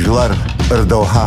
Ажәлар рдоуҳа.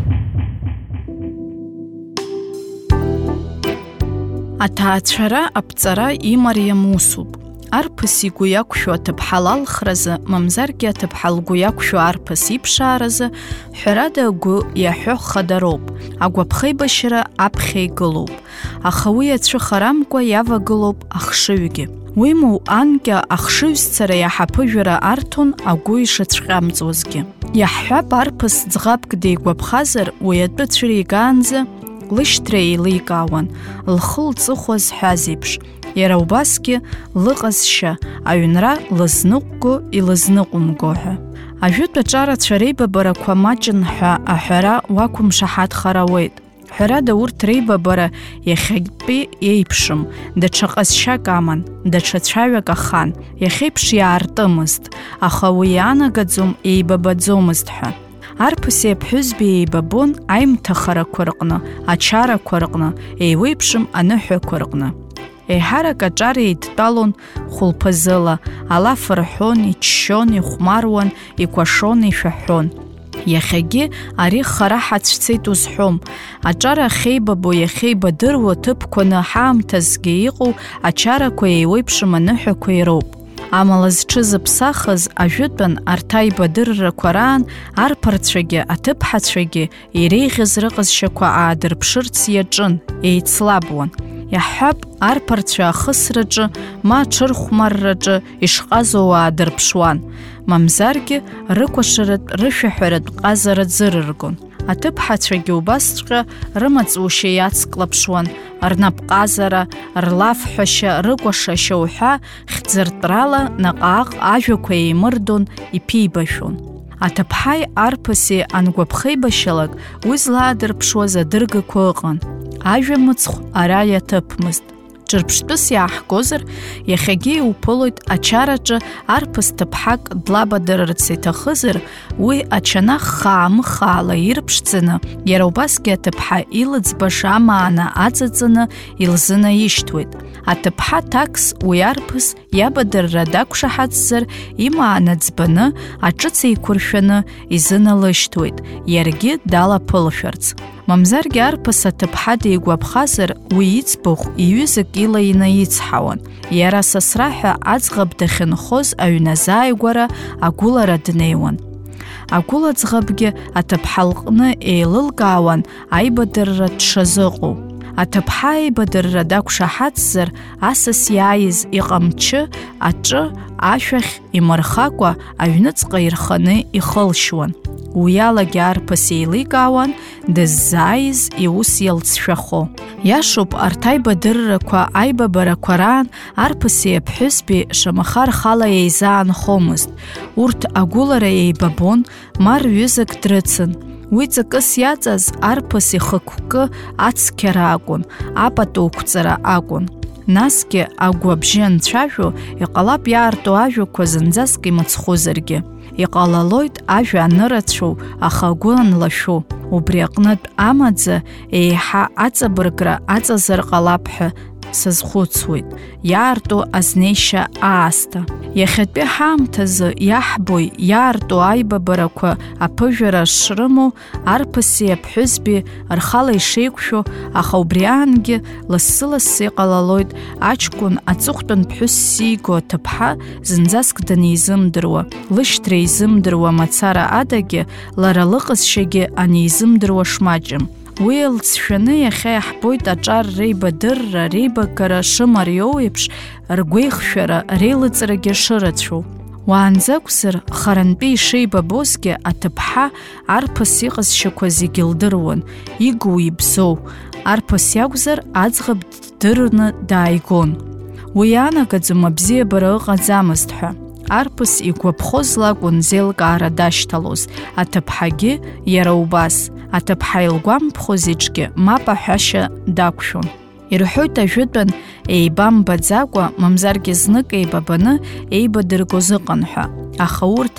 Аҭаацәара аԥҵара имариам усуп. Арԥыс игәы иақәшәо аҭыԥҳа лалхразы, мамзаргьы аҭыԥҳа лгәы иақәшәо арԥыс иԥшааразы, ҳәарада агәы иаҳәо хадароуп, агәаԥхеибашьра аԥхьа игылоуп, аха уи ацәыхарамкәа иавагылоуп ахшыҩгьы. Уимоу анкьа ахшыҩзцара иаҳаԥыжәара арҭон агәы ишацәҟьамҵуазгьы. Иаҳҳәап, арԥыс ӡӷабк деигәаԥхазар, уи атәы цәыригаанӡа лышьҭра еиликаауан, лхы лҵыхәа зҳәаз еиԥш. Иара убасгьы лыҟазшьа аҩнра лызныҟәго илызныҟәымго ҳәа. Ажәытә аҿарацәа реибабарақәа маҷын ҳәа аҳәара уақәымшаҳаҭхар ауеит. Ҳәарада урҭ реибабара иахьатәи еиԥшым, даҽа ҟазшьак аман, даҽа цәаҩак ахан, иахьеиԥш иаартымызт, аха уи иаанагаӡом еибабаӡомызт ҳәа. Арԥыси аԥҳәызбеи еибабон аимҭахарақәа рҟны, ачарақәа рҟны, еиуеиԥшым аныҳәақәа рҟны. Еиҳарак аҿар еидтәалон хәылԥазыла, алаф рҳәон, иччон, ихәмаруан, икәашон, ишәаҳәон. Иахьагьы ари хара ҳацәцеит узҳәом. Аҿар ахьеибабо, иахьеибадыруа ҭыԥқәаны ҳаамҭазгьы иҟоу ачарақәа еиуеиԥшым аныҳәақәа ироуп. Амала зҽызыԥсахыз ажәытәан арҭ аибадыррақәа раан арԥарцәагьы аҭыԥҳацәагьы иреиӷьыз рыҟазшьақәа аадырԥшырц иаҿын, еицлабуан. Иаҳҳәап, арԥарцәа ахысраҿы, ма аҽырхәмарраҿы ишҟазоу аадырԥшуан, мамзаргьы рыкәашаратә, рышәаҳәаратә ҟазара ӡырыргон. Аҭыԥҳацәагьы убасҵәҟьа рымаҵушьа иацклаԥшуан, рнапҟазара, рлафҳәашьа, рыкәашашьа уҳәа хьӡыртәрала наҟ-ааҟ ажәақәа еимырдон, иԥибашәон. Аҭыԥҳаи арԥыси ангәаԥхеибашьалак, уи злаадырԥшуаз адыргақәа ыҟан. Ажәамыцхә ара иаҭыԥмызт. Ҿырԥштәыс иааҳгозар, иахьагьы иуԥылоит ачараҿы арԥыс ҭыԥҳак длабадырырц иҭахызар, уи ачанах хаамыхаала ирԥшӡаны, иара убасгьы аҭыԥҳа илыӡбаш амаана аҵаҵаны илзынаишьҭуеит. Аҭыԥҳа ҭакс уи арԥыс иабадырра дақәшаҳаҭзар, имаана ӡбаны, аҿыц еиқәыршәаны изыналышьҭуеит, иаргьы далаԥылшәарц. Мамзаргьы арԥыс аҭыԥҳа деигәаԥхазар, уи иӡбахә иҩызак ила инаицҳауан. Иара сасра ҳәа аӡӷаб дахьынхоз аҩназааигәара агәылара днеиуан. Агәыла ӡӷабгьы аҭыԥҳа лҟны еилылкаауан аибадырра дшазыҟоу. Аҭыԥҳа аибадырра дақәшаҳаҭзар, асас иааиз иҟамчы аҿы ашәахь имырхакәа аҩныҵҟа ирханы ихылшьуан. Уиалагьы арԥыс еиликаауан дыззааиз иус иалҵшәахо. Иашоуп, арҭ аибадыррақәа, аибабарақәа раан арԥыси аԥҳәызбеи шамаха рхала еизаанхомызт. Урҭ агәылара еибабон, ма рҩызак дрыцын. Уи ҵакыс иаҵаз арԥыс ихықәкы ацқьара акәын, апатоуқәҵара акәын. Насгьы агәы абжьы анцәажәо, иҟалап иаарту ажәақәа зынӡаск имыцхәызаргьы. Иҟалалоит ажәа анырацәоу, аха агәы анлашәо. Убри аҟнытә амаӡа еиҳа аҵабыргра аҵазар ҟалап ҳәа сазхәыцуеит, иаарту азнеишьа аасҭа. Иахьатәи ҳаамҭазы иаҳбои иаарту аибабарақәа аԥыжәара шрымоу арԥыси аԥҳәызбеи рхала ишеиқәшәо, аха убри аангьы лассы-лассы иҟалалоит аҷкәын аҵыхәтәан ԥҳәыс сиго аҭыԥҳа зынӡаск данизымдыруа, лышьҭра изымдыруа мацара адагьы, лара лыҟазшьагьы анизымдыруа шмаҷым. Уи лҵшәаны иахьа иаҳбоит аҿар реибадырра, реибагара шымариоу еиԥш, ргәеихшәара, реилыҵрагьы шырацәоу. Уаанӡа акәзар, харантәи ишеибабозгьы аҭыԥҳа арԥыс иҟазшьақәа зегьы лдыруан, игоу ибзоу. Арԥыс иакәзар, аӡӷаб ддырны дааигон. Уи иаанагаӡом абзиабара ыҟаӡамызт ҳәа. Арԥыс игәаԥхоз лакәын зеилкаара дашьҭалоз, аҭыԥҳагьы иара убас. Аҭыԥҳа илгәамԥхоз еиҿгьы мап аҳәашьа дақәшәон. Ирҳәоит ажәытәан еибамбаӡакәа, мамзаргьы знык еибабаны еибадыргоз ыҟан ҳәа. Аха урҭ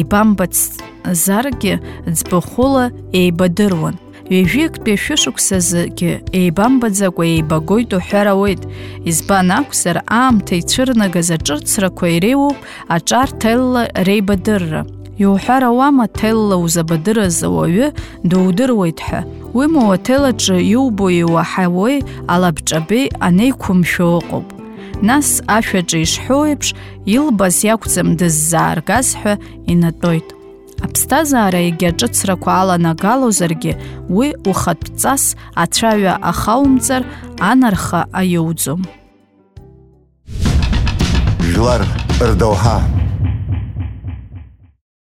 еибамбацзаргьы ӡбахәыла еибадыруан. Ҩажәиктәи ашәышықәсазгьы еибамбаӡакәа еибагоит уҳәар ауеит. Избан акәзар, аамҭа ицәырнагаз аҿырцрақәа иреиуоуп аҿар ҭелла реибадырра. Иуҳәар ауама ҭелла узабадырыз ауаҩы дудыруеит ҳәа. Уи моуаҭел аҿы иубо иуаҳауеи алабҿабеи анеиқәымшәо ыҟоуп. Нас ашәаҿы ишҳәоу еиԥш, илбаз иакәӡам дыззааргаз ҳәа инатәоит. Аԥсҭазаара егьа ҿыцрақәа аланагалозаргьы, уи ухатәҵас ацәаҩа ахаумҵар, анарха аиуӡом. Жәлар рдоуҳа